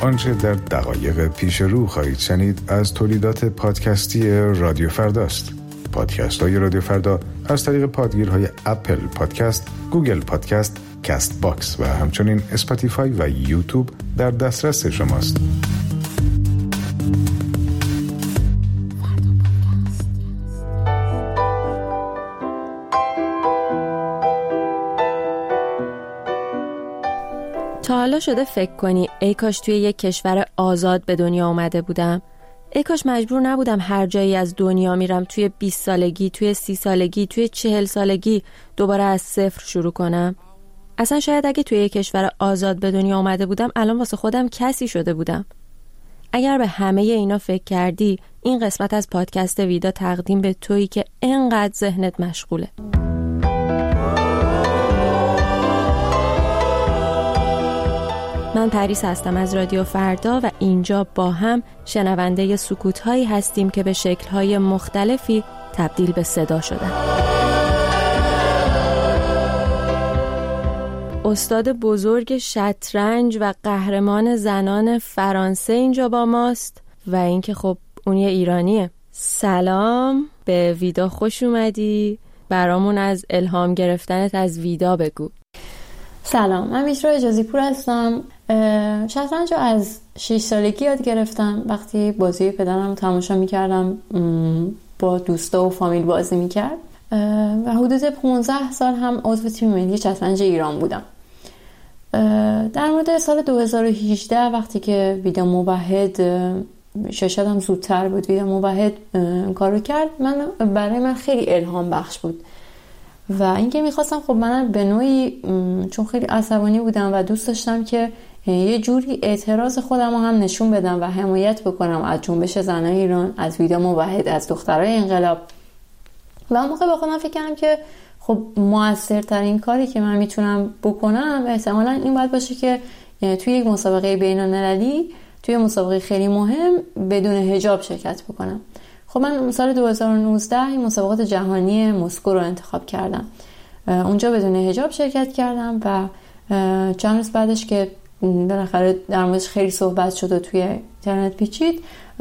آنچه در دقایق پیش رو خواهید شنید از تولیدات پادکستی رادیو فرداست. پادکست های رادیو فردا از طریق پادگیرهای اپل پادکست، گوگل پادکست، کست باکس و همچنین اسپاتیفای و یوتیوب در دسترس شماست. تا حالا شده فکر کنی ای کاش توی یک کشور آزاد به دنیا اومده بودم؟ ای کاش مجبور نبودم هر جایی از دنیا میرم توی 20 سالگی، توی 30 سالگی، توی 40 سالگی دوباره از صفر شروع کنم؟ اصلا شاید اگه توی یک کشور آزاد به دنیا اومده بودم الان واسه خودم کسی شده بودم. اگر به همه اینا فکر کردی، این قسمت از پادکست ویدا تقدیم به تویی که انقدر ذهنت مشغوله. من پریس هستم از رادیو فردا و اینجا با هم شنونده سکوت‌هایی هستیم که به شکل‌های مختلفی تبدیل به صدا شدن. استاد بزرگ شطرنج و قهرمان زنان فرانسه اینجا با ماست و اینکه خب اون یه ایرانیه. سلام، به ویدا خوش اومدی. برامون از الهام گرفتنت از ویدا بگو. سلام، من میترا اجازی پور هستم. شطرنج رو از 6 سالگی یاد گرفتم. وقتی بازی پدرم رو تماشا میکردم، با دوستا و فامیل بازی میکرد و حدود 15 سال هم عضو تیم ملی شطرنج ایران بودم. در مورد سال 2018 وقتی که ویدا موحد، شاید هم زودتر بود، ویدا موحد کارو کرد، برای من خیلی الهام بخش بود و اینکه میخواستم خب من به نوعی، چون خیلی عصبانی بودم و دوست داشتم که یه جوری اعتراض خودم رو هم نشون بدم و حمایت بکنم از جنبش زنای ایران، از ویدا موحد، از دخترای انقلاب. و اون موقع با خودم فکر کردم که خب موثرترین کاری که من میتونم بکنم احتمالاً این باید باشه که توی یک مسابقه بین‌المللی، توی مسابقه خیلی مهم بدون حجاب شرکت بکنم. خب من سال 2019 این مسابقات جهانی مسکو رو انتخاب کردم. اونجا بدون حجاب شرکت کردم و چند روز بعدش که بالاخره در موردش خیلی صحبت شد و توی اینترنت پیچید،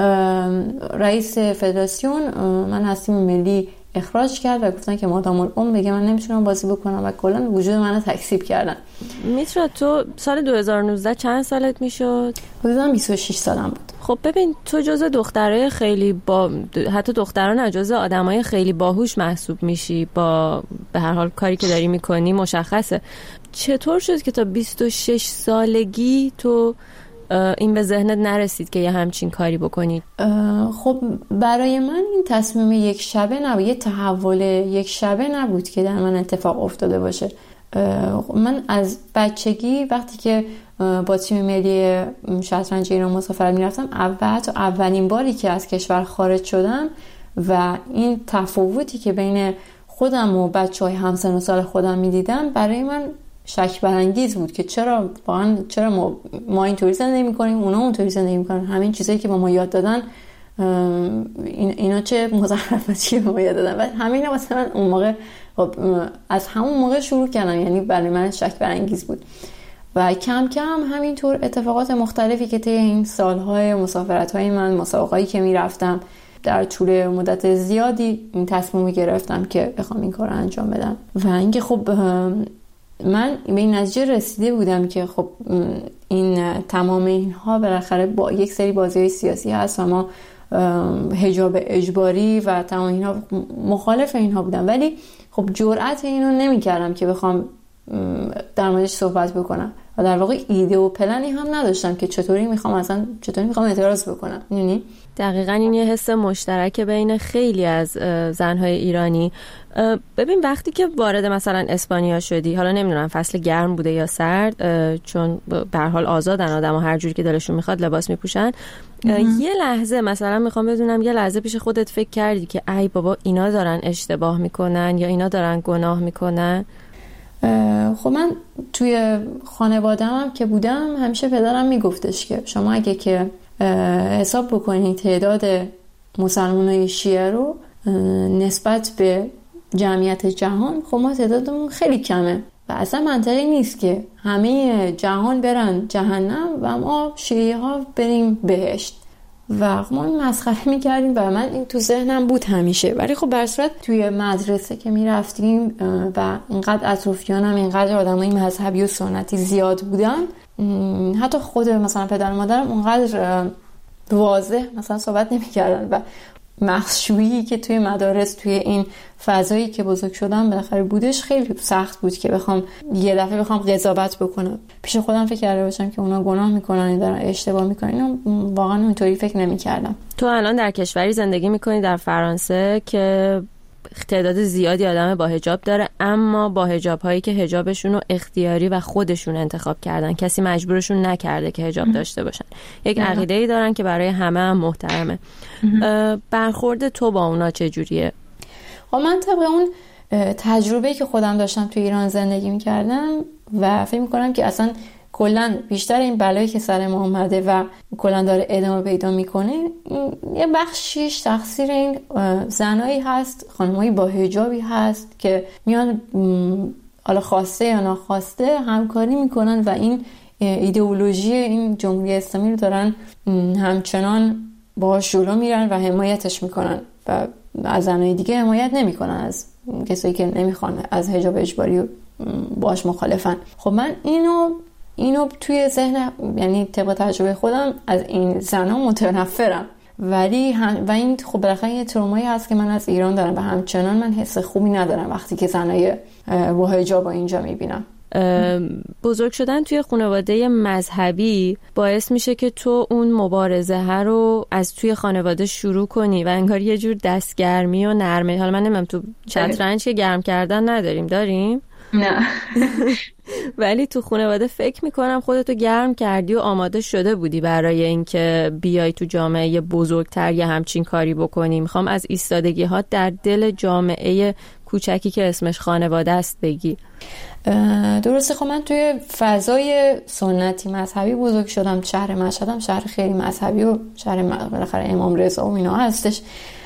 رئیس فدراسیون من از تیم ملی اخراج کرد و گفتن که مادام العمر بگه من نمیتونم بازی بکنم و کلا وجود منو تکذیب کردن. میترا تو سال 2019 چند سالت میشد؟ حدوداً 26 سالم بود. خب ببین، تو جزء دخترای خیلی حتی دختران نه، جزء آدمای خیلی باهوش محسوب میشی. با به هر حال کاری که داری میکنی مشخصه. چطور شد که تا 26 سالگی تو این به ذهنت نرسید که یه همچین کاری بکنید؟ خب برای من این تصمیم یک شبه نبود، یه تحول یک شبه نبود که در من اتفاق افتاده باشه. من از بچگی وقتی که با تیم ملی شطرنج ایران مسافرت میرفتم، اولین باری که از کشور خارج شدم و این تفاوتی که بین خودم و بچهای همسن و سال خودم میدیدم برای من شک برانگیز بود که چرا ما اینطوری زندگی میکنیم، اونا اونطوری زندگی میکنن. همین چیزایی که به ما یاد دادن، اینا چه مزخرفاتی به ما یاد دادن. و همینا واسه من اون موقع از همون موقع شروع کردم، یعنی برای من شک برانگیز بود. و کم کم همینطور اتفاقات مختلفی که طی این سالهای مسافرت‌های من، مسابقه‌ای که میرفتم، در طول مدت زیادی این تصمیم گرفتم که بخوام این کار رو انجام بدم. و اینکه خب من به این نتیجه رسیده بودم که خب این تمام اینها بالاخره با یک سری بازی‌های سیاسی هست و ما حجاب اجباری و تمام اینها مخالف اینها بودم، ولی خب جرأت اینو نمی‌کردم که بخوام در موردش صحبت بکنم و در واقع ایده و پلنی هم نداشتم که چطوری میخوام اعتراض بکنم. یعنی دقیقاً این یه حس مشترک بین خیلی از زنهای ایرانی. ببین وقتی که وارد مثلا اسپانیا شدی، حالا نمیدونم فصل گرم بوده یا سرد، چون به هر حال آزادن آدم‌ها هر جوری که دلشون میخواد لباس میپوشن، یه لحظه مثلا میخوام بدونم، یه لحظه پیش خودت فکر کردی که ای بابا اینا دارن اشتباه میکنن یا اینا دارن گناه میکنن؟ خب من توی خانواده‌ام که بودم همیشه پدرم میگفتش که شما اگه که حساب بکنید تعداد مسلمانای شیعه رو نسبت به جمعیت جهان، خب ما تعدادمون خیلی کمه. و اصلا منطقی نیست که همه جهان برن جهنم و ما شیعه ها بریم بهشت. و ما این مسخره میکردیم و من این تو ذهنم بود همیشه. ولی خب بر صورت توی مدرسه که میرفتیم و اینقدر اطرافیانم اینقدر آدمای مذهبی و سنتی زیاد بودن، حتی خود مثلا پدر و مادرم اونقدر واضح مثلا صحبت نمیکردن و مخشویی که توی مدارس توی این فضایی که بزرگ شدم بالاخره بودش خیلی سخت بود که بخوام یه دفعه بخوام قضاوت بکنم. پیش خودم فکر کرده باشم که اونا گناه میکنن، دارن اشتباه میکنن. اینو واقعا اونطوری فکر نمیکردم. تو الان در کشوری زندگی میکنی در فرانسه که تعداد زیادی آدم با حجاب داره، اما با حجاب هایی که حجابشون رو اختیاری و خودشون انتخاب کردن، کسی مجبورشون نکرده که حجاب داشته باشن. یک عقیده‌ای دارن که برای همه هم محترمه. برخورد تو با اونا چجوریه؟ من طبق اون تجربه‌ای که خودم داشتم تو ایران زندگی میکردم و فکر میکنم که اصلا کلا بیشتر این بلایی که سر ما اومده و کلا داره ادامه پیدا میکنه یه بخشیش تقصیر این زنایی هست، خانمایی با حجابی هست که میان حالا خواسته یا ناخواسته همکاری میکنن و این ایدئولوژی این جمهوری اسلامی رو دارن همچنان باهاش جلو میرن و حمایتش میکنن و از زنای دیگه حمایت نمیکنن، از کسایی که نمیخوان از حجاب اجباری باهاش مخالفن. خب من اینو توی ذهن، یعنی طبق تجربه خودم از این زنا متنفرم، ولی و این خب بالاخره یه ترومایی هست که من از ایران دارم و همچنان من حس خوبی ندارم وقتی که زنای با حجاب اینجا میبینم. بزرگ شدن توی خانواده مذهبی باعث میشه که تو اون مبارزه ها رو از توی خانواده شروع کنی و انگار یه جور دستگرمی و نرمه. حالا من نمیدونم تو شطرنج که گرم کردن نداریم، داریم؟ نه. ولی تو خانواده فکر میکنم خودتو گرم کردی و آماده شده بودی برای اینکه بیای تو جامعه بزرگتر یه همچین کاری بکنی. میخوام از ایستادگی ها در دل جامعه کوچکی که اسمش خانواده است بگی. درسته. خب من توی فضای سنتی مذهبی بزرگ شدم. شهر مشهدم شهر خیلی مذهبی و شهر بالاخره امام رضا و اینا هستش.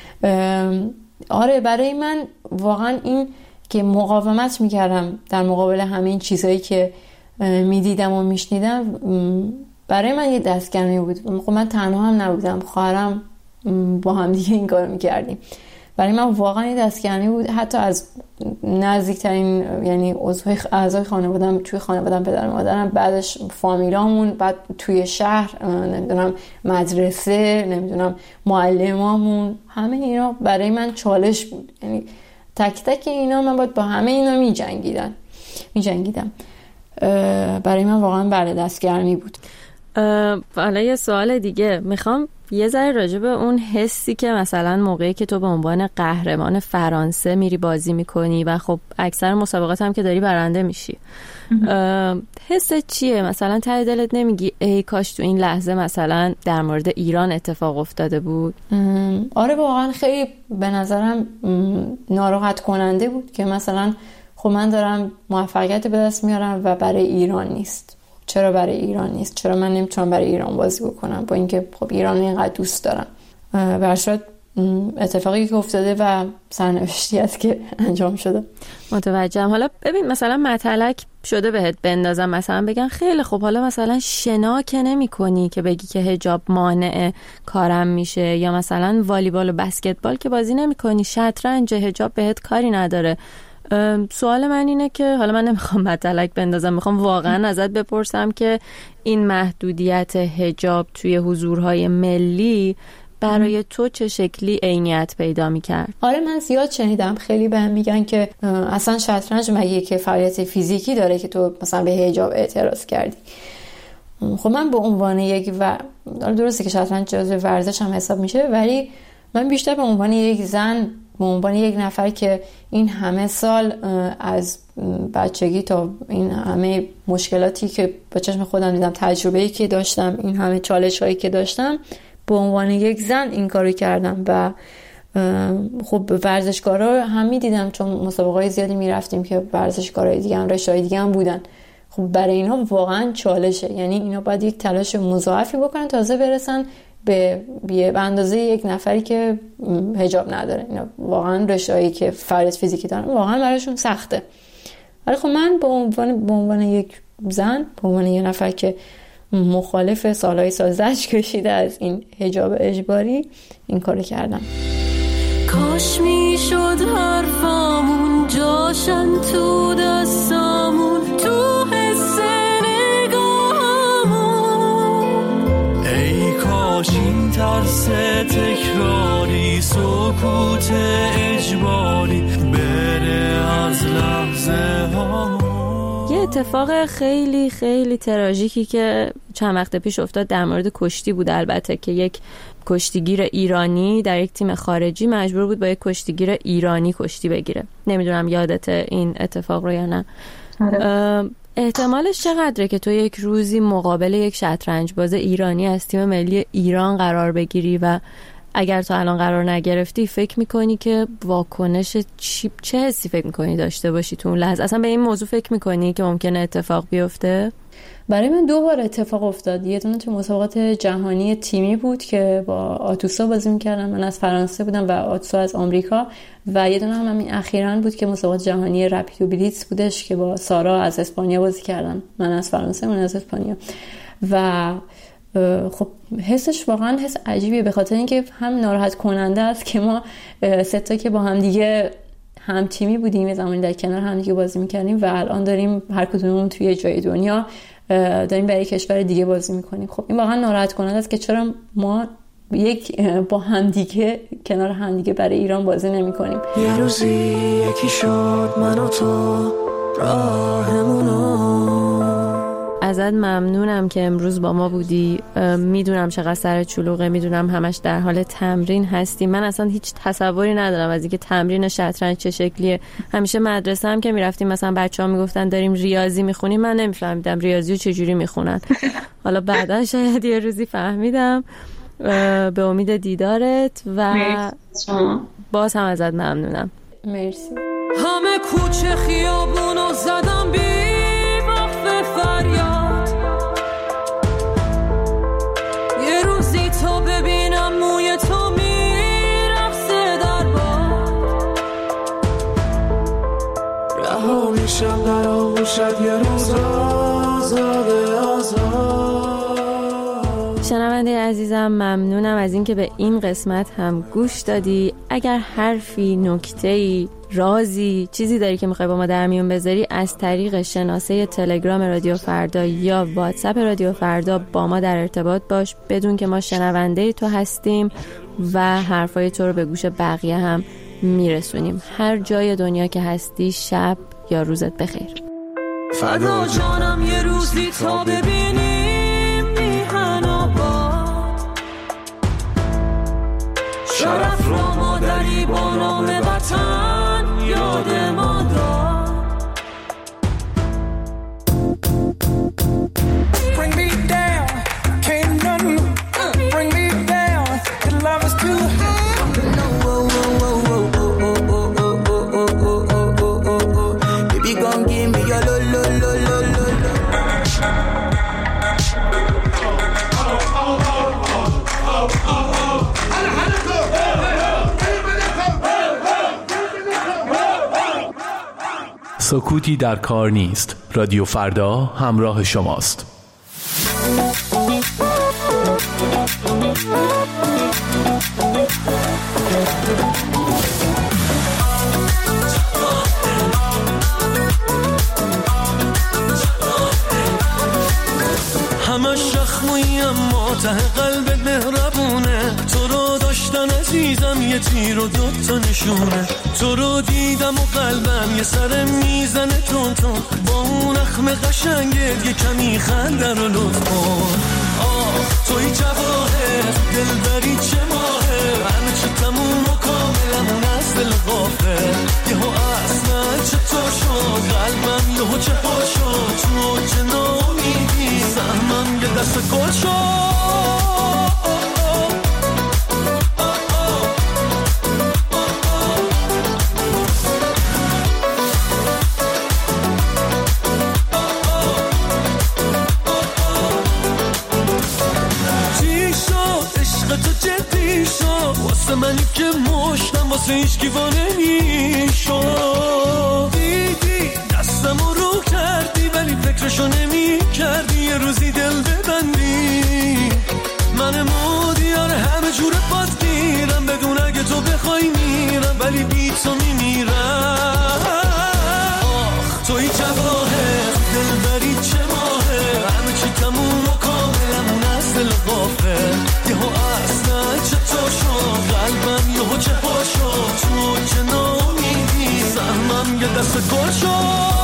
آره برای من واقعا این که مقاومت میکردم در مقابل همه این چیزایی که میدیدم و میشنیدم برای من یه دستگرمی بود. خب من تنها هم نبودم، خواهرم با هم دیگه این کارو میکردیم. برای من واقعا یه دستگرمی بود، حتی از نزدیکترین یعنی اعضای خانواده‌ام، توی خانواده‌ام پدر و مادرم، بعدش فامیلامون، بعد توی شهر نمیدونم مدرسه، نمیدونم معلمامون، همه اینا برای من چالش بود. یعنی تک تک اینا من باید با همه اینا میجنگیدم. برای من واقعا بله دستگرمی بود. حالا یه سوال دیگه میخوام یه ذره راجع به اون حسی که مثلا موقعی که تو به عنوان قهرمان فرانسه میری بازی میکنی و خب اکثر مسابقات هم که داری برنده میشی، حست چیه؟ مثلا ته دلت نمیگی ای کاش تو این لحظه مثلا در مورد ایران اتفاق افتاده بود؟ آره واقعا خیلی به نظرم ناراحت کننده بود که مثلا خب من دارم موفقیت به دست میارم و برای ایران نیست. چرا برای ایران نیست؟ چرا من نمیتونم برای ایران بازی بکنم با اینکه خب ایران اینقدر دوست دارم؟ برشاد اتفاقی که افتاده و سرنوشتی است که انجام شده. متوجهم. حالا ببین مثلا مطلق شده بهت بندازم، مثلا بگن خیلی خب حالا مثلا شنا که نمی کنی که بگی که حجاب مانع کارم میشه، یا مثلا والیبال و بسکتبال که بازی نمی کنی، شطرنج حجاب بهت کاری نداره. سوال من اینه که حالا من نمیخوام مطلق بندازم، میخوام واقعا ازت بپرسم که این محدودیت حجاب توی حضورهای ملی برای تو چه شکلی عینیت پیدا میکرد؟ آره من زیاد شنیدم، خیلی بهم میگن که اصلا شطرنج مگه که فعالیت فیزیکی داره که تو مثلا به حجاب اعتراض کردی؟ خب من به عنوان یک درسته که شطرنج جزو ورزش هم حساب میشه، ولی من بیشتر به عنوان یک زن، به عنوان یک نفر که این همه سال از بچگی تا این همه مشکلاتی که با چشم خودم دیدم، تجربه‌ای که داشتم، این همه چالش‌هایی که داشتم، به عنوان یک زن این کارو کردم و خب ورزشکارا هم می‌دیدم، چون مسابقات زیادی می‌رفتیم که ورزشکارای دیگه هم رشته‌های دیگه هم بودن. خب برای اینا واقعا چالشه، یعنی اینا باید یک تلاش مضاعفی بکنن تازه برسن به اندازه یک نفری که حجاب نداره. اینا واقعا رشته‌ای که فعالیت فیزیکی دارن واقعا براشون سخته ولی خب من به عنوان یک زن، به عنوان یک نفر که مخالف سالهای سازش کشیده از این حجاب اجباری، این کارو کردم. کاش میشد حرفامون جاشن تو دستامون، تو حس نگاهمون. ای کاش این ترس تکراری، سکوت اجباری بره از لحظه هامون. یه اتفاق خیلی خیلی تراژیکی که چند وقت پیش افتاد در مورد کشتی بود، البته که یک کشتیگیر ایرانی در یک تیم خارجی مجبور بود با یک کشتیگیر ایرانی کشتی بگیره. نمیدونم یادت این اتفاق رو یا نه؟ احتمالش چقدره که تو یک روزی مقابل یک شطرنج باز ایرانی از تیم ملی ایران قرار بگیری و اگر تو الان قرار نگرفتی فکر میکنی که واکنش چه حسی فکر میکنی داشته باشی تو اون لحظه؟ اصلا به این موضوع فکر میکنی که ممکنه اتفاق بیفته؟ برای من 2 بار اتفاق افتاد. یه دونه تو مسابقات جهانی تیمی بود که با آتوسا بازی میکردم، من از فرانسه بودم و آتوسا از آمریکا، و یه دونه هم همین اخیراً بود که مسابقات جهانی رپید و بلیتز بودش که با سارا از اسپانیا بازی کردم، من از فرانسه اون از اسپانیا. و خب حسش واقعا حس عجیبیه، به خاطر اینکه هم ناراحت کننده است که ما 3 تا که با هم دیگه هم تیمی بودیم، یه زمانی در کنار هم دیگه بازی میکردیم و الان داریم هر کدوممون توی جای دنیا داریم برای کشور دیگه بازی میکنیم. خب این واقعا ناراحت کننده است که چرا ما با هم دیگه کنار هم دیگه برای ایران بازی نمیکنیم. یه روزی یکی شد من و تو راهمونو. ازت ممنونم که امروز با ما بودی. میدونم چقدر سر چلوغه، میدونم همش در حال تمرین هستی. من اصلا هیچ تصوری ندارم از اینکه تمرین شطرنج چه شکلیه. همیشه مدرسه هم که میرفتیم مثلا بچه‌ها میگفتن داریم ریاضی میخونیم، من نمیفهمیدم ریاضی رو چجوری میخونن. حالا بعدا شاید یه روزی فهمیدم. به امید دیدارت و باز هم ازت ممنونم. مرسی. همه کوچه خیابونو زدم بی وقف فریاد، یه روزی تو ببینم موی تو میرقصه در باد، رها میشم در آغوشت یه روز آزاده آزاد. شنونده عزیزم ممنونم از اینکه به این قسمت هم گوش دادی. اگر حرفی، نکته‌ای، رازی، چیزی داری که میخوای با ما در میون بذاری، از طریق شناسه تلگرام رادیو فردا یا واتساپ رادیو فردا با ما در ارتباط باش. بدون که ما شنونده تو هستیم و حرفای تو رو به گوش بقیه هم میرسونیم. هر جای دنیا که هستی شب یا روزت بخیر. فدا جانم یه روزی تا ببینیم میهن آباد، شرف را مادری با نام وطن یاد ما داد. Bring me down, can't nothing bring me down, the love is too high. Baby gon' give me your lo lo lo lo lo lo. سکوتی در کار نیست. رادیو فردا همراه شماست. همه شخموی اما ته قلبت مهربونه، تو رو داشتن عزیزم یه تیر و 2 تا نشونه، تو رو دیدم و قلبم یه سر میزنه تون تون، با اون اخم قشنگت یه کمی خنده رو لطف کن. توی جواهر دلبری چه ماهه، همه چه تموم و کاملمون از دل غافل، یهو اصلا چطور شد قلبم یهو چه ها شد، تو چه نامیدی سهمم یه دست گل شد. واسه منی که مشتم واسه هیچ کی وانه نیشو، دیدی دستم کردی ولی فکرشو نمی کردی یه روزی دل ببندی. من مودیار همه جور پات میرم بدون اگه تو بخوای میرم ولی بی تو میمیرم. آخ توی جواهر دلبری چه ماهه همه چی تموم و کاملمون از دل غافل. یهو اصلا چطور شد قلبم یهو چه ها شد تو چه نامیدی سهمم یه دست گل شد.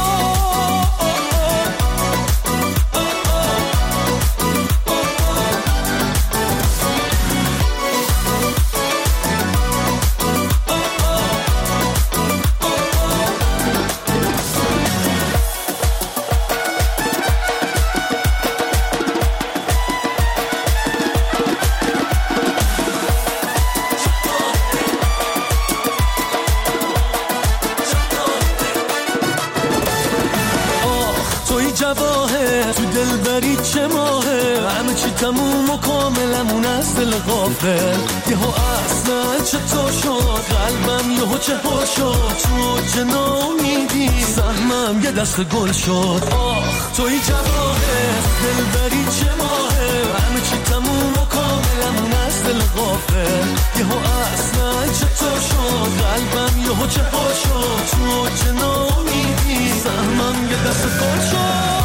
دلبری چه ماهه همه چی تموم و کاملمون از دل غافل. یهو اصلا چطور شد قلبم یهو چه ها شد تو چه نامیدی سهمم یه دست گل شد. آخ توی جواهر دلبری چه ماهه همه چی تموم و کاملمون از دل غافل. یهو اصلا چطور شد قلبم یهو چه ها شد تو چه نامیدی سهمم یه دست گل شد.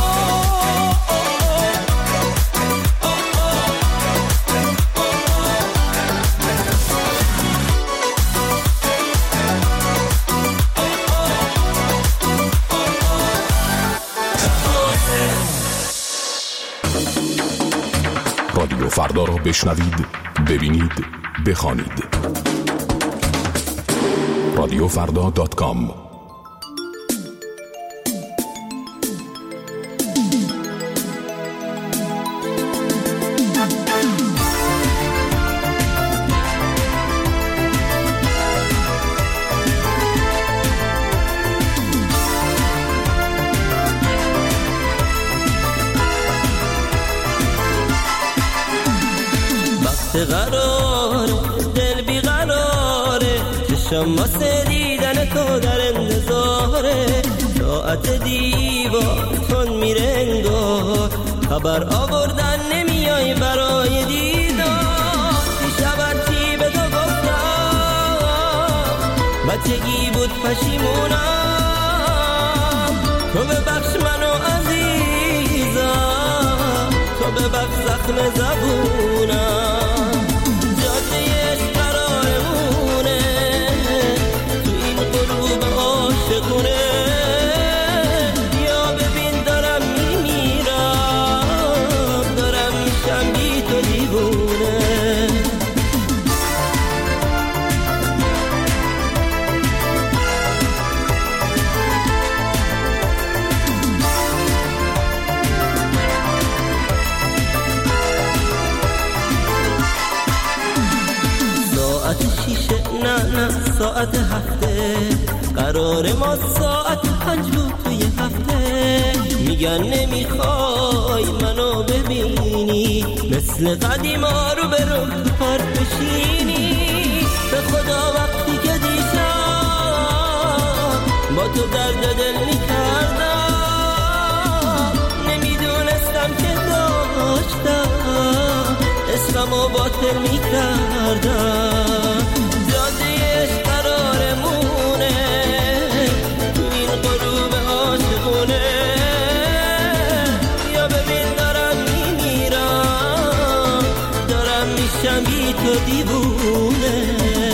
رادیو فردا را بشنوید، ببینید، بخوانید. radiofrda.com. قراره دل بی قراره چشم واسه دیدن تو در انتظاره. ساعت دیوارتون میره انگار خبر آوردن نمیای برای دیدار. دیشب چی به تو گفتم بچگی بود پشیمونم. تو ببخش منو عزیزم تو ببخش زخم زبونم. ساعت هفته قرار ما ساعت 5 بود توی هفته. میگن نمیخوای منو ببینی مثل قدیما رو برو پارک بشینی. به خدا وقتی که دیشب با تو درد دل میکردم نمیدونستم که داشتم اسممو باطل میکردم. تو دیوونه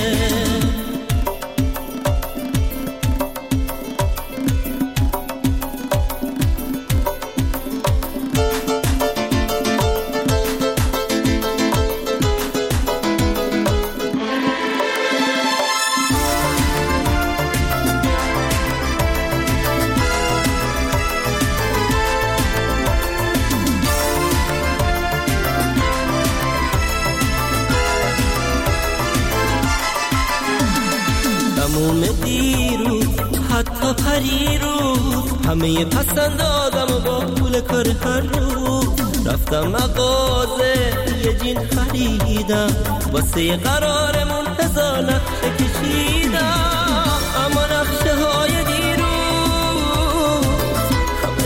حتی پریروز همه پسندازم و با پول کار هر روز رفتم مغازه یه جین خریدم واسه قرارمون 1000 نقشه کشیدم. اما نقشه های دیروز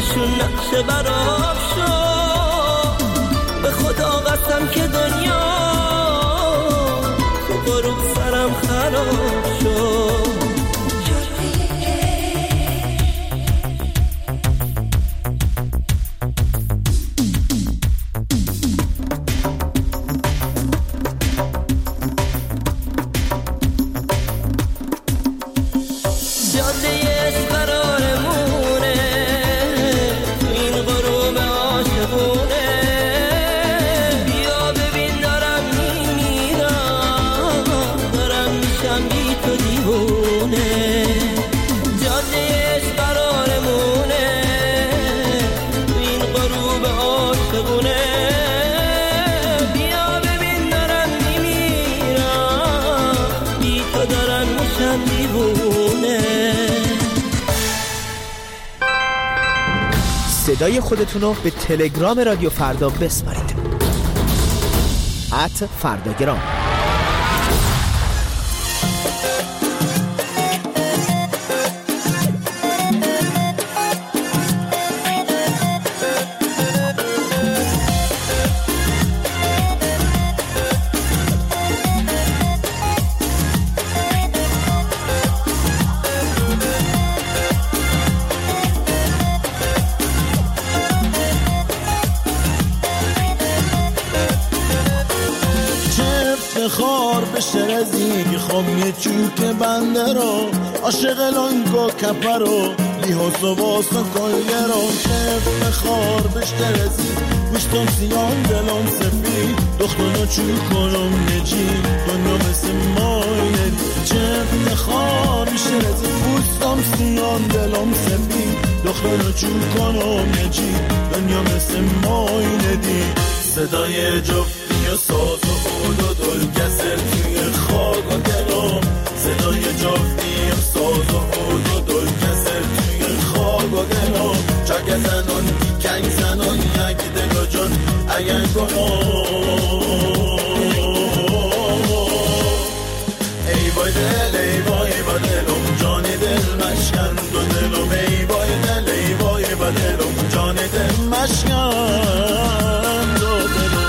همیشه برام شد. به خدا قسم که دنیا تو غروب سرم خراب شد. صدای خودتون رو به تلگرام رادیو فردا بسپارید. @فرداگرام. خار بشه رزیگی خواب یه چوک بنده رو عاشق لانگو کپه رو لیحاظ و واسا کلگه رو چفت خار بشه رزیگ گوشتم سیان دلم سفید دختانو چوک کنم نجی دنیا مثل ماینه چفت خار بشه رزیگ گوشتم سیان دلم سفید دختانو چوک کنم نجی دنیا مثل ماینه دی صدای جفتی و ساز و بود و دل کسر توی خاک و دلم صدای جفتی و ساز و بود و دل کسر توی خاک و دلم چک زنان کنگ زنان یک دل جان اگر گناه ای وای دل ای وای با دلم جان دل مشکن دو دلم ای وای دل ای وای با دلم جان دل مشکن دو دلم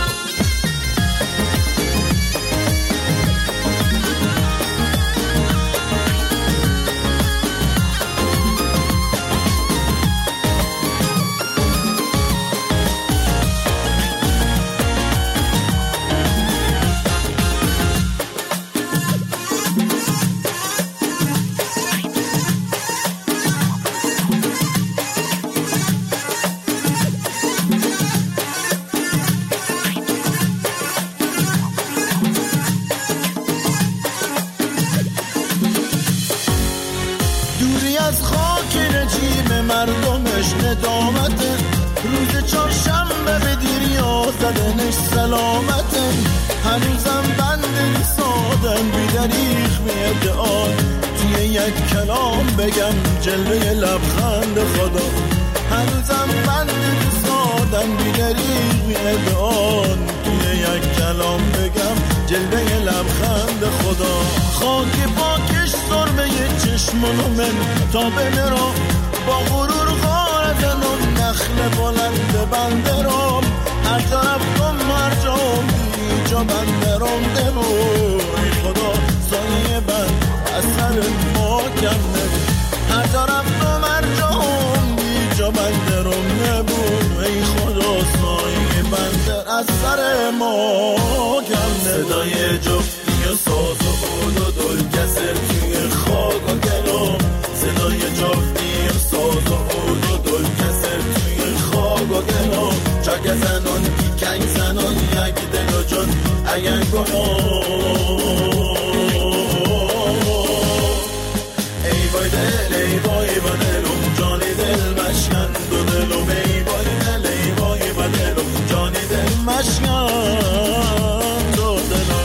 مردمش ندامته روز چهارشنبه به دیریا زدنش سلامته هنوزم بند سادن بیدریخ میده آن توی یک کلام بگم جلوه لبخند خدا هنوزم بند سادن بیدریخ میده آن توی یک کلام بگم جلوه لبخند خدا خاک پاکش سرمه چشمانو من تا بمیرم با غرور غارتن و نخل بلند بنده رام هر طرف کن مرجام بیجا بنده رام دبوی خدا سایه بند اثر ما کم نبود هر طرف کن مرجام بیجا بنده رام نبود ای خدا سایه بنده اثر ما کم نبود صدای جفتی و ساز و بود و دل کسر توی خاک و گلام صدای جفتی ساز و بود و دل کسر توی خاک و دلم چک زنان کنگ زنان یک دل و جان اگر گناه ای وای دل ای وای با دلم جان دل مشکن دو دلم ای وای دل ای وای با دلم جان دل مشکن دو دلم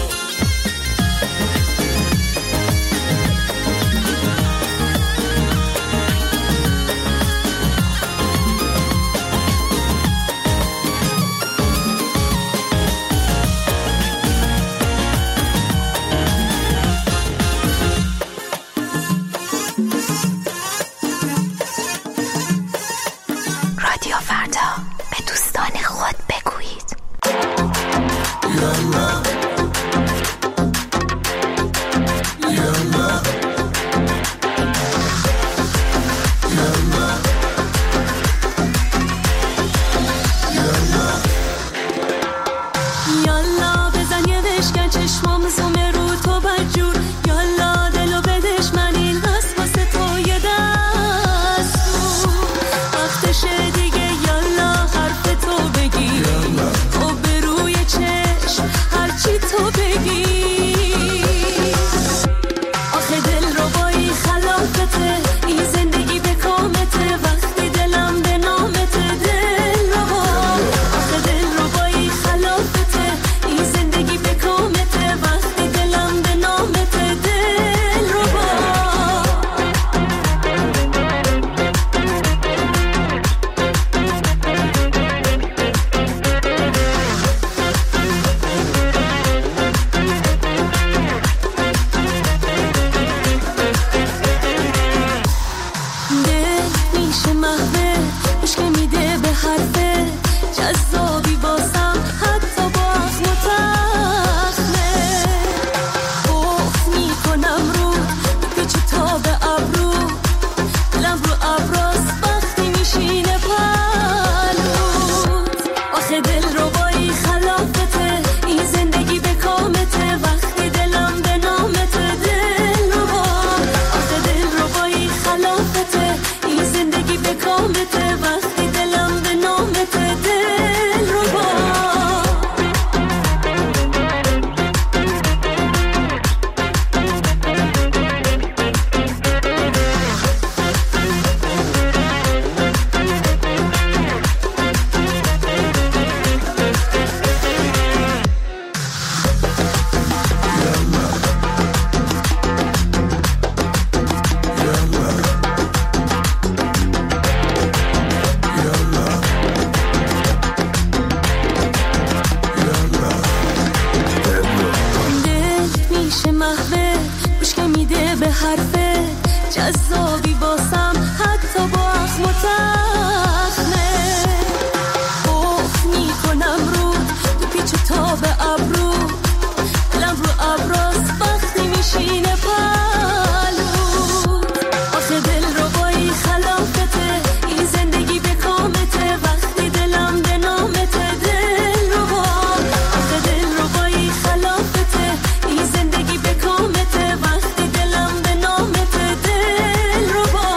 حرفت جذابی واسم حتی با اخم و تخمه بخ میکنم رو تو پیچ و تاب ابرو دلم رو ابراز وقتی میشینه پلو آخه دل رو بایی خلافته این زندگی به کامته وقتی دلم به نامته دل رو با آخه دل رو بایی خلافته این زندگی به کامته وقتی دلم به نامته دل رو با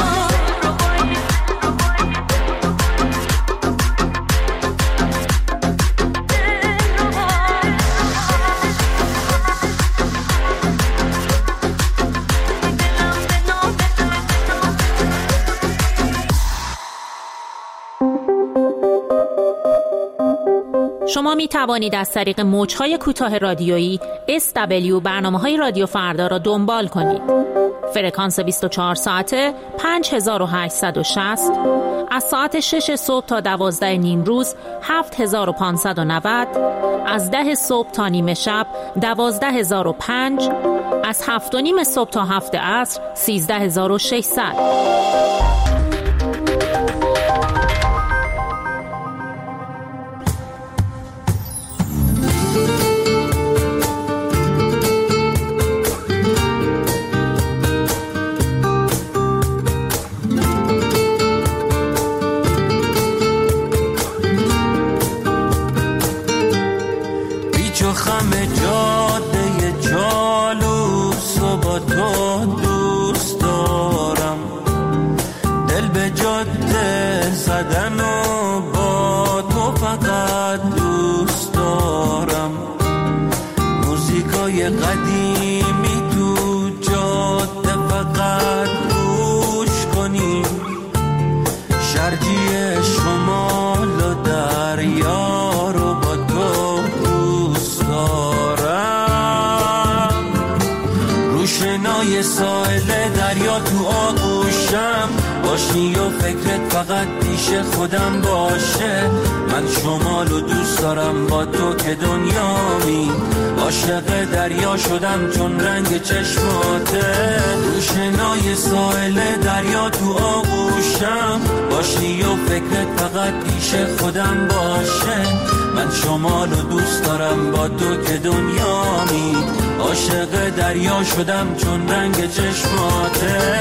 شما می توانید از طریق موج‌های کوتاه رادیویی SW برنامه‌های رادیو فردا را دنبال کنید. فرکانس 24 ساعته 5860 از ساعت 6 صبح تا 12 نیم روز 7590 از 10 صبح تا نیمه شب 12005 از 7 و نیم صبح تا 7 عصر 13600. قدیمی تو جاده فقط گوش کنیم شرجی شمال و دریا رو با تو دوست دارم روشنای ساحل دریا تو آغوشم باشی و فکرت فقط پیش خودم باشه من شمالو دوست دارم با تو که دنیامی عاشق دریا شدم چون رنگ چشماته روشنای ساحل دریا تو آغوشم باشی و فکرت فقط پیش خودم باشه من شمالو دوست دارم با تو که دنیامی عاشق دریا شدم چون رنگ چشماته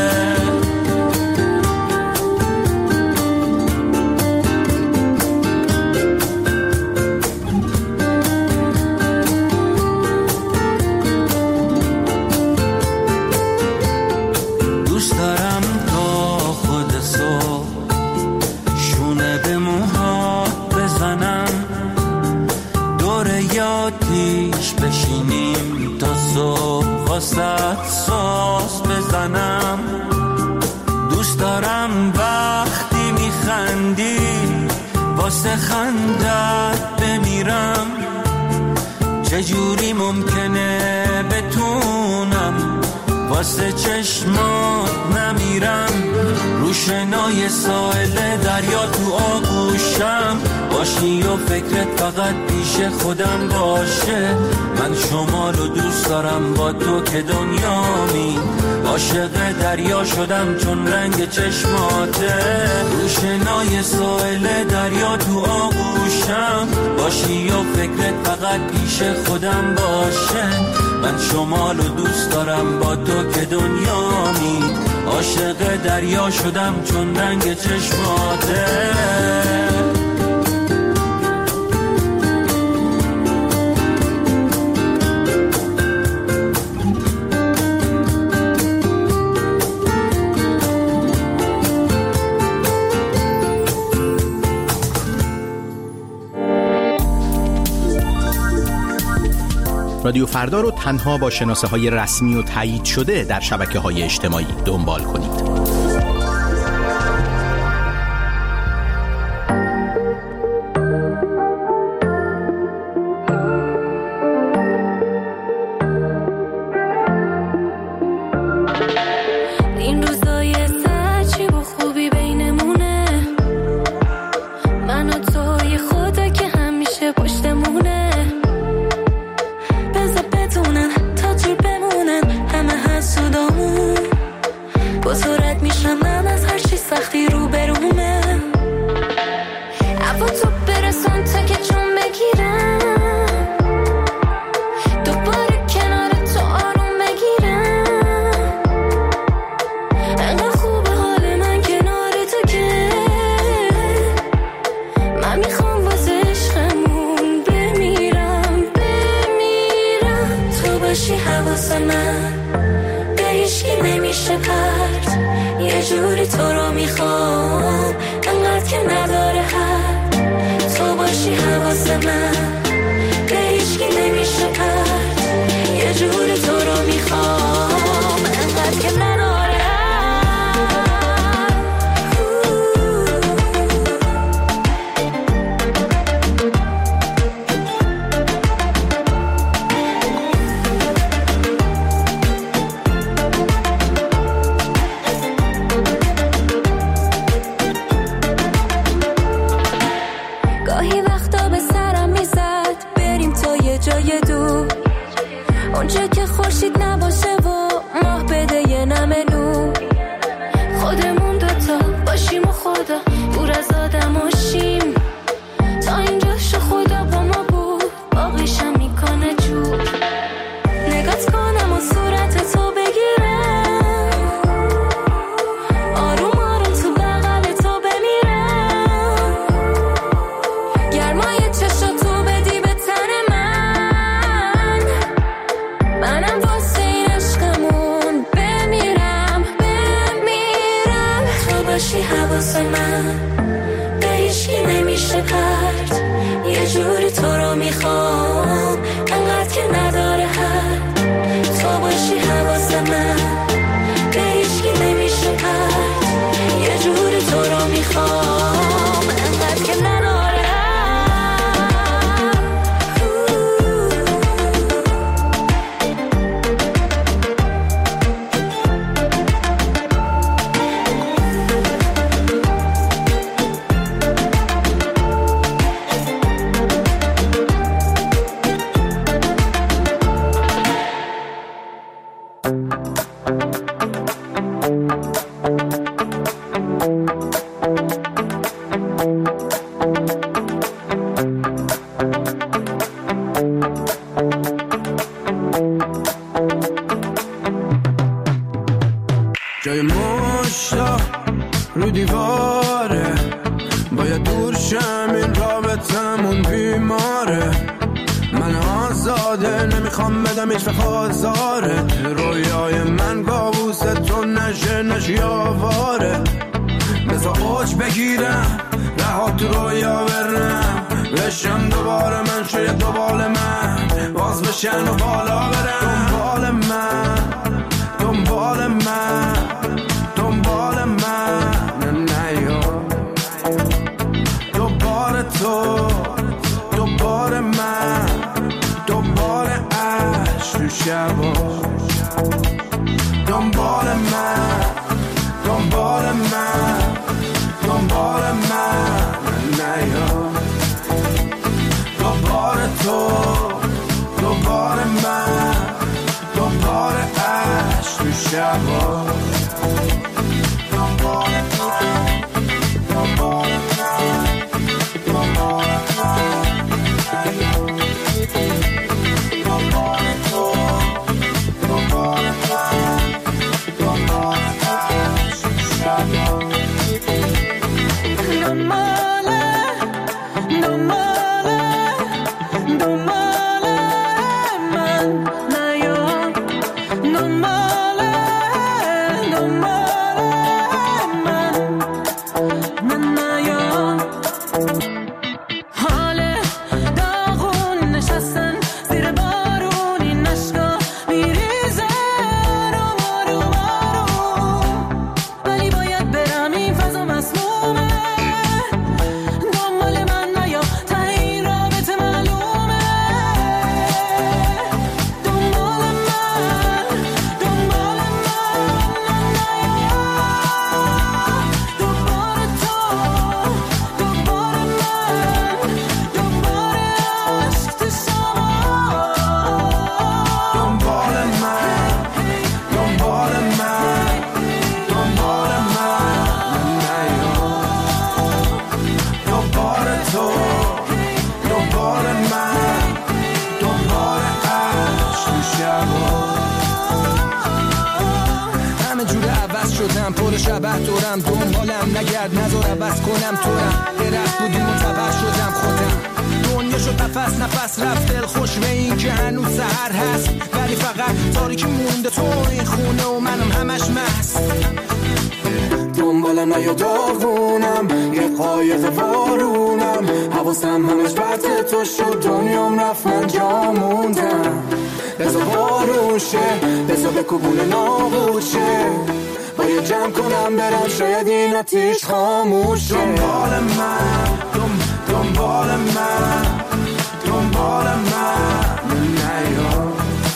بشینیم تا صبح واسه ساز بزنم دوست دارم وقتی میخندی واسه خندت بمیرم چجوری ممکنه بتونم واسه چشمات نمیرم روشنای ساحل دریا تو آغوشم باشی و فکرت فقط پیش خودم باشه من شمالو دوست دارم با تو که دنیامی عاشق دریا شدم چون رنگ چشماته روشنای ساحل دریا تو آغوشم باشی و فکرت فقط پیش خودم باشه من شمالو دوست دارم با تو که دنیامی عاشق دریا شدم چون رنگ چشماته رادیو فردا رو تنها با شناسه‌های رسمی و تایید شده در شبکه‌های اجتماعی دنبال کنید. حسود جوری تو رو میخوام انقدر که نداره حد تو باشی حواس من به هیچکی نمیشه پرد یه جوری تو رو میخوام انقدر که نداره گاهی وقتا به سرم میزد بریم تا یه جای دور اونجا که خورشید نباشه و ماه بده یه نمه نور خودمون دوتا باشیم و خدا دور از آدم و شیم تا اینجا شو خدا با ما بود باقیشم میکنه جور نگات کنم و صورت تو بگیرم آروم آروم تو بغل تو بمیرم گرمای چشاتو بدی به تن من منم واسه این عشقمون بمیرم تو باشی حواس من به هیچکی نمیشه پرد یه جوری تو رو میخوام انقدر که نداره حد تو باشی حواس من به هیچکی نمیشه پرد یه جوری تو رو میخوام انقدر که نداره جای مشتا رو دیواره باید دور شم این رابطمون بیماره من آزاده نمیخوام بدم هیچ وقت آزاره رویای من کابوس تو نشی آواره بذار اوج بگیرم رها تو رویا برم بشم دوباره من شاید دوباره من باز بشن و بالا برم دنبال من نیا دوباره من دوباره عشق تو شبا دنبال من نیا دوباره من دوباره عشق تو شبا پر شبه دورم دنبالم نگرد نذار عوض کنم تورم درخت بودیم منتبر شدم خودم دنیا شد نفس رفت دل خوش به این که هنوز سحر هست ولی فقط تاریکی مونده تو این خونه و منم همش مست نه یا داغونم یه قایق وارونم حواسم همش بطه تو شد دنیام رفت من جا موندم بزا بارون شه بزا به کوبون نابود شه باید جمع کنم برم شاید این آتیش خاموشه دنبال من دنبال من دنبال من نیا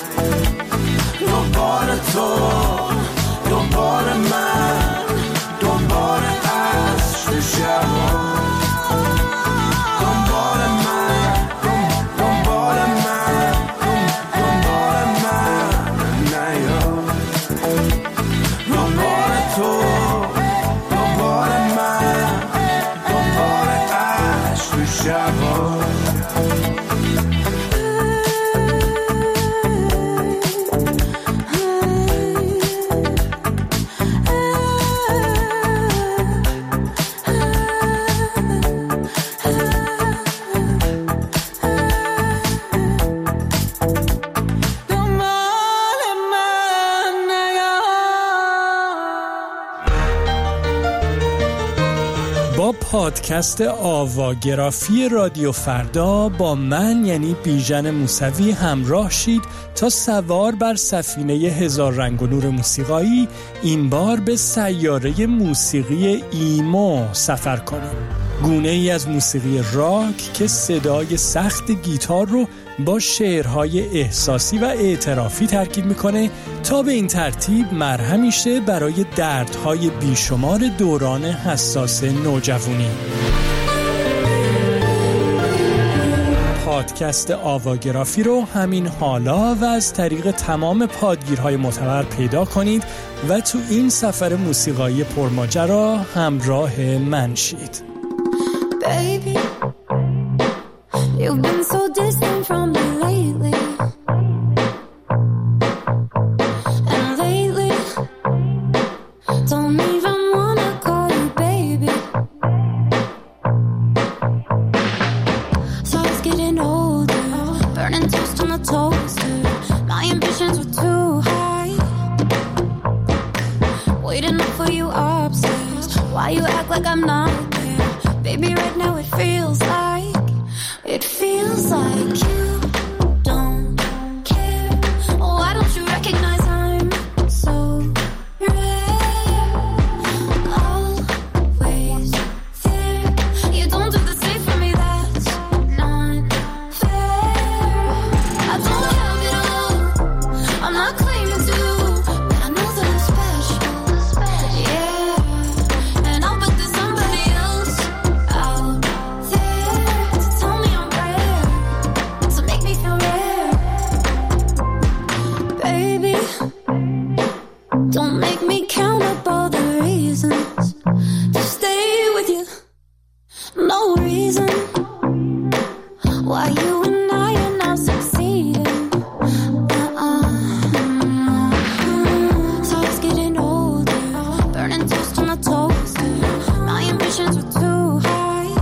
دنبال تو دنبال من دنبال عشق شبا دنبال من دنبال من دنبال من نیا دنبال تو دنبال من دنبال عشق شبا پادکست آواگرافی رادیو فردا با من یعنی بیژن موسوی همراه شید تا سوار بر سفینه هزار رنگ و نور موسیقایی این بار به سیاره موسیقی ایمو سفر کنیم. گونه ای از موسیقی راک که صدای سخت گیتار رو با شعرهای احساسی و اعترافی ترکیب میکنه تا به این ترتیب مرهمی شه برای دردهای بیشمار دوران حساس نوجوانی. پادکست آواگرافی رو همین حالا و از طریق تمام پادگیرهای معتبر پیدا کنید و تو این سفر موسیقایی پرماجرا همراه من شید. Baby, you've been so distant from me lately. And lately, don't even wanna call you baby. So I was getting older, burning toast on the toaster. My ambitions were too high. Waiting up for you upstairs. Why you act like I'm not there? Baby, right now it feels like you don't care. Why don't you recognize I'm so rare? Always there. You don't do the same for me, that's not fair. I don't have it all, I'm not claiming to, but I know that I'm special. Yeah, and I'll bet there's somebody else out there to tell me I'm rare, to make me feel rare. Baby, don't make me count up all the reasons to stay with you. No reason why you and I are now succeeding. So I was getting older, burning toast on the toaster. My ambitions were too high.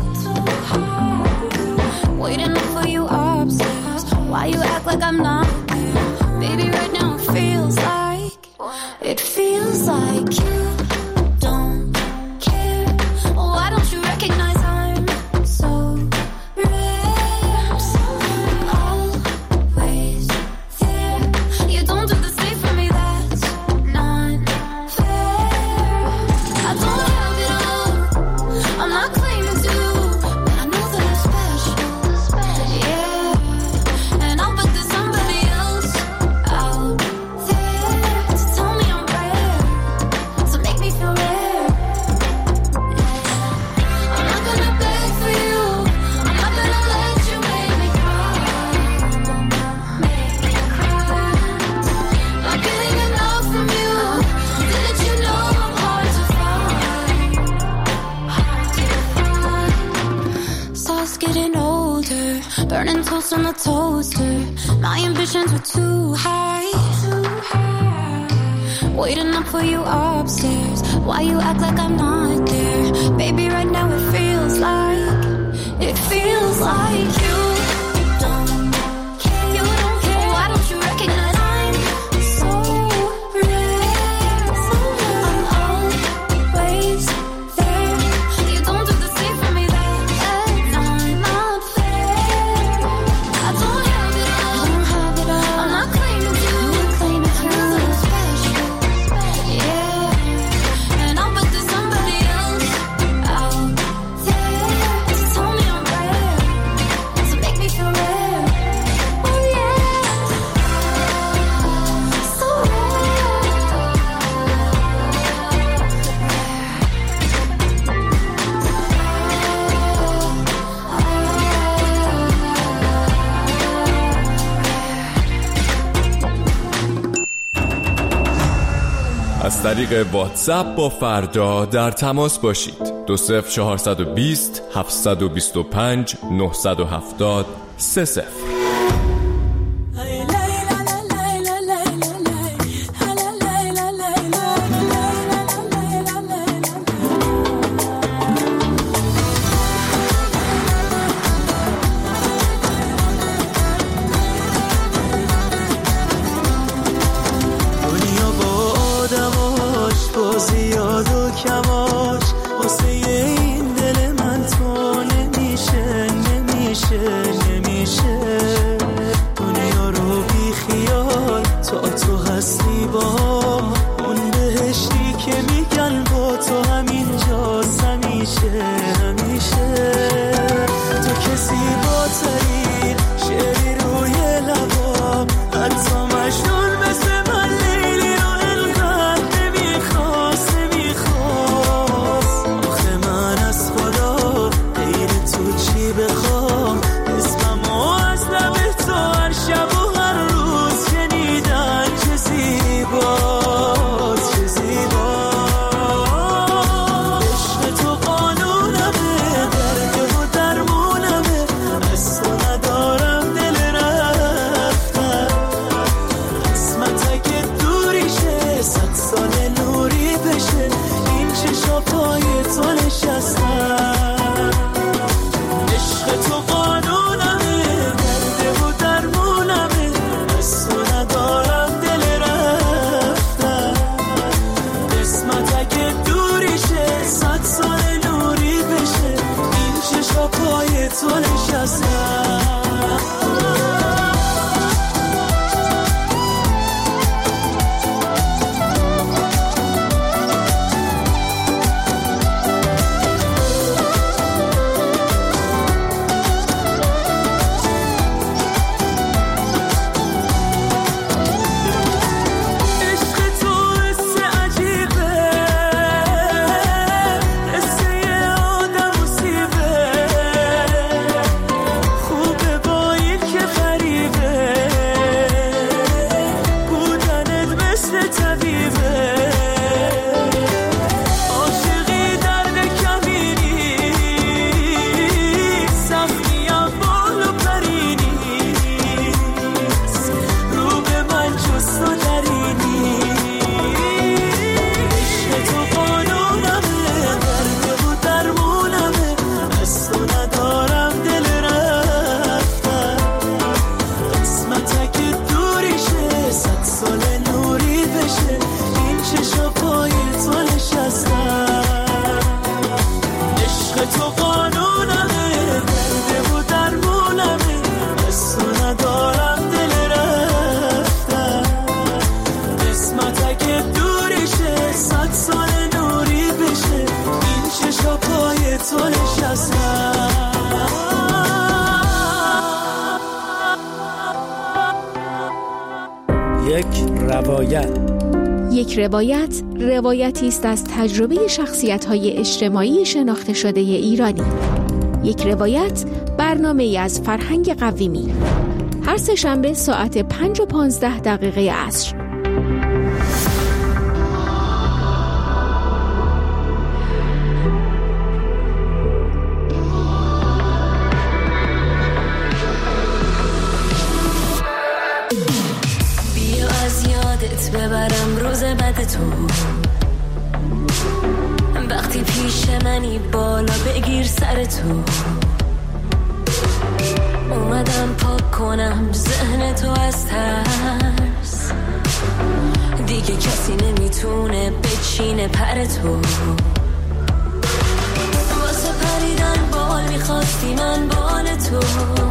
Waiting up for you upstairs. Why you act like I'm not there? Baby, right now it feels like you don't care. Why don't you recognize I'm so rare? Always there. You don't do the same for me, that's not fair. I don't have it all, I'm not claiming to, but I know that I'm special. Yeah, and I'll bet there's somebody else out there to tell me I'm rare, to make me feel rare. I'm not gonna beg for you, I'm not gonna let you make me cry. Not getting enough from you, didn't you know I'm hard to find? So I was getting older, burning toast on the toaster. My ambitions were too high. Waiting up for you upstairs. Why you act like I'm not there? Baby, right now it feels like you don't care. You don't care. Why don't you recognize I'm so rare? I'm always از طریق واتساپ با فردا در تماس باشید. 20420 725 970 30. یک روایت روایتی است از تجربه شخصیت‌های اجتماعی شناخته شده ایرانی. یک روایت برنامه‌ای از فرهنگ قویمی. هر سه‌شنبه ساعت 5:15 عصر. ببرم روز بعد تو، وقتی پیش منی بالا بگیر سر تو. اومدم پاک کنم ذهن تو از ترس، دیگه کسی نمیتونه بچینه پر تو. واسه پریدن بال میخواستی من بال تو،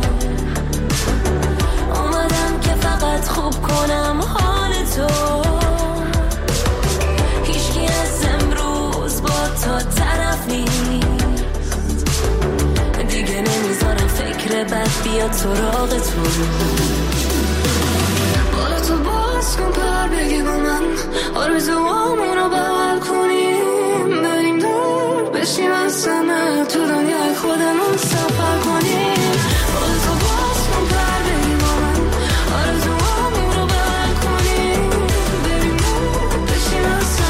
اومدم که فقط خوب کنم حال تو. هیچکی از امروز با تو طرف نیست، دیگه نمیذارم فکر بد بیاد سراغ تو. بالا تو باز کن پر بگی با من، آرزوامونو بغل کنیم، بریم دور بشیم از همه، تو دنیای خودمون سفر کنیم. بالا تو باز کن پر بگی با من، آرزوامونو بغل کنیم، بریم دور بشیم از همه.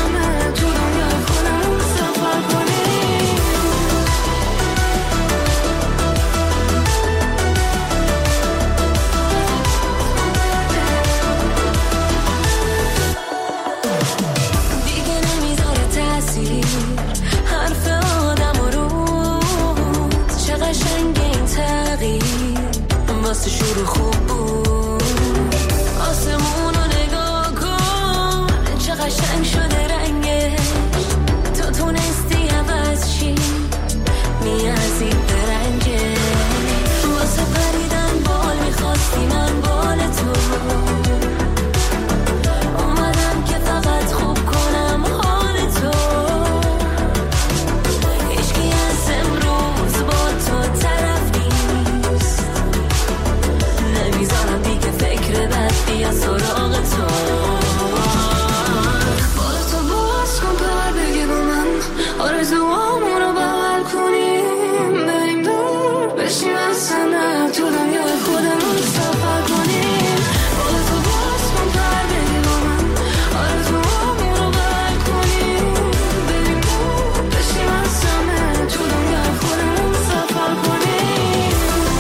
واسه شروع خوب بود. آسمون رو نگاه کن چه قشنگ شده رنگش، تو تونستی عوض چی میازی برنگه. واسه پریدن بال میخواستی من بال تو، اومدم که فقط خوب کنم حال تو. هیچکی از امروز با تو طرف نیست، نمیذارم دیگه فکر بد بیا سراغ تو. بالا تو باز کن پر بگی با من، آرزوامون رو بغل کنیم، بریم دور بشیم از سنه تو دنیای خودمون سفر کنیم. بالا تو باز کن پر بگی با من، آرزوامون رو بغل کنیم، بریم دور بشیم از سنه تو دنیای خودمون سفر کنیم.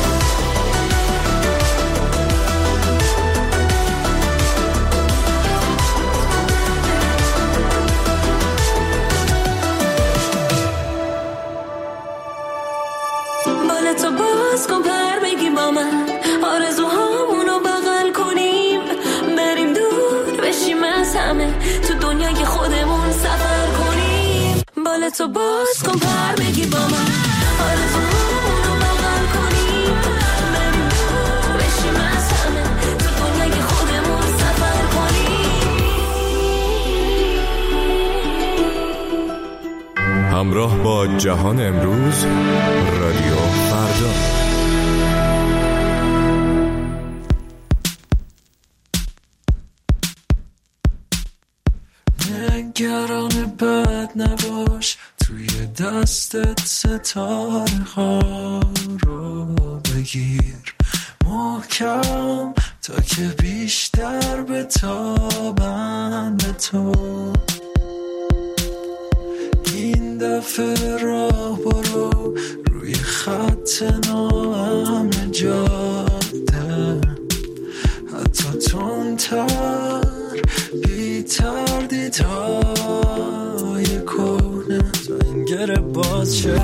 بالا تو باز کن پر بگی با من، آرزوهامونو بغل کنیم، بریم دور بشیم از همه تو دنیای خودمون سفر کنیم. بالا تو باز کن پر بگی با من، آرزوهامونو بغل کنیم، بریم دور بشیم از همه تو دنیای خودمون سفر کنیم. همراه با جهان امروز، رادیو فردا. نگران بد نباش، توی دستت ستاره ها رو بگیر محکم تا که بیشتر بتابن به تو. این دفعه راه برو روی خط ناامن جاده، حتی تندتر بی تردیدهای کهنه تا این گره باز شه.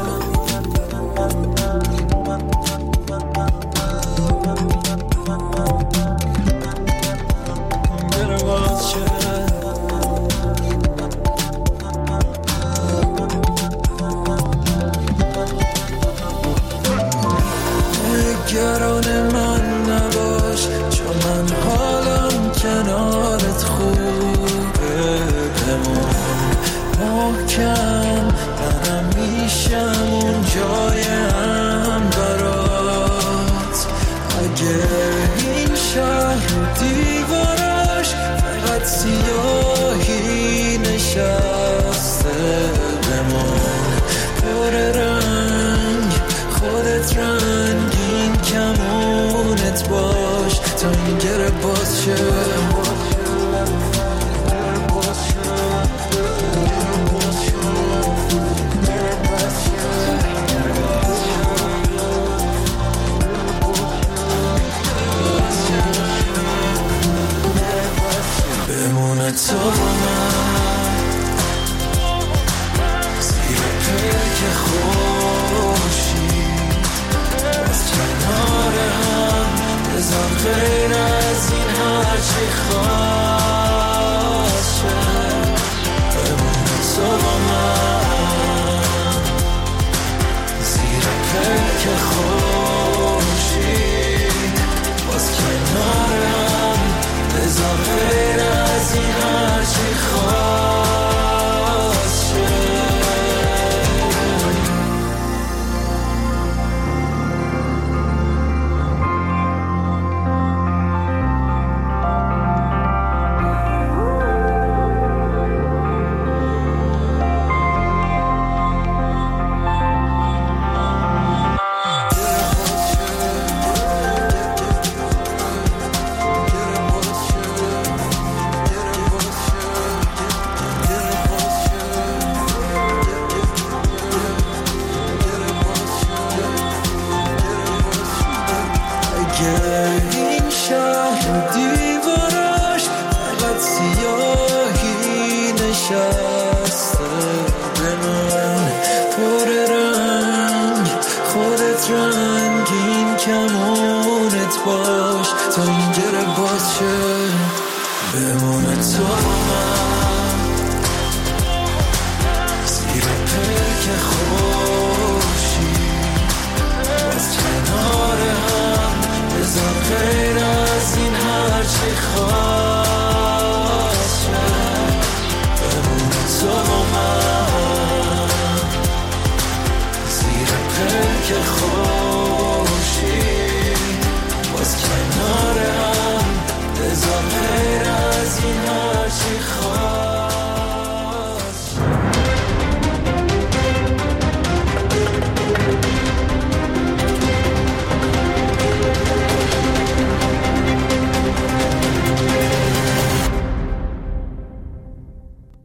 نگران من نباش، چون من حالم کنارت خوبه. بمون محکم، منم میشم اون جایم برات. اگه این شهر و دیوارش فقط سیاهی نشسته، بمون پر رنگ خودت رنگین کمونت باش تا این گره باز شه. بمونه تو با من زیر پلک خورشید، باز کنار هم بذار غیر از این هرچی خواست شه. بمونه تو با من زیر پلک خورشید، باز کنار هم بذار غیر از این هرچی خواست شه. این شهر دیوارش فقط سیاهی نشسته،